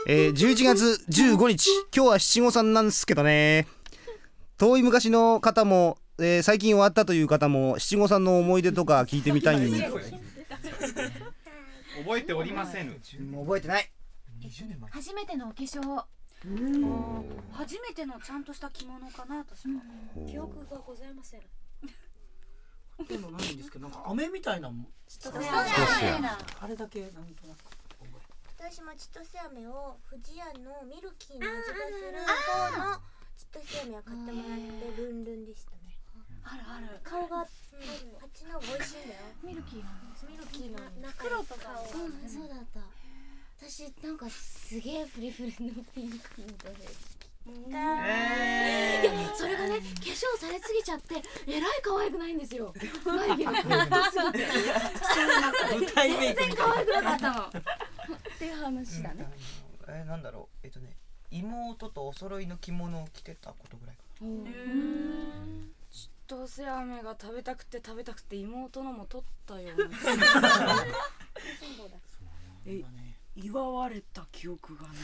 11月15日、今日は七五三なんですけどね。遠い昔の方も、最近終わったという方も七五三の思い出とか聞いてみたいんで。 覚えておりません。 覚えてない。 初めてのお化粧。 初めてのちゃんとした着物かな、私は。 記憶がございません。 でもないんですけど、なんか飴みたいなもあれだけなんとなく覚私も千歳飴を富士屋のミルキーの味がする方の千歳飴を買ってもらってルンルンでしたね。 あるある。 顔があっちの方が美味しいんだよ。 ミルキーなミルキーの黒とかを。 そうだった。私なんかすげえフリフリのピンクのドレス。 いや、それがね、化粧されすぎちゃってえらい可愛くないんですよ。眉毛が太すぎて全然可愛くなかったのっていう話だね。 なんだろう、妹とお揃いの着物を着てたことぐらいかな。 千歳飴が食べたくて妹のも取ったよ。 祝われた記憶がない。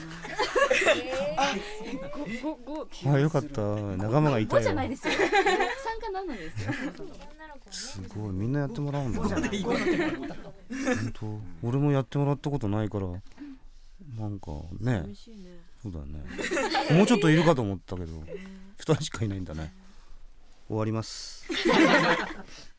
あ、よかった。仲間がいたよ。 5じゃないですよ。参加なのですよ。 すごい、みんなやってもらうんだ。本当、俺もやってもらったことないから、なんかね。そうだね。もうちょっといるかと思ったけど、2人しかいないんだね。終わります。